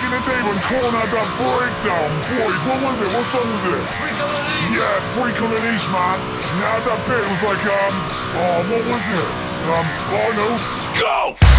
in the day when Korn had that breakdown. Boys, what was it? What song was it? Freak on the Leash. Yeah, Freak on the Leash, man. Now that bit was like, what was it? Oh no. Go!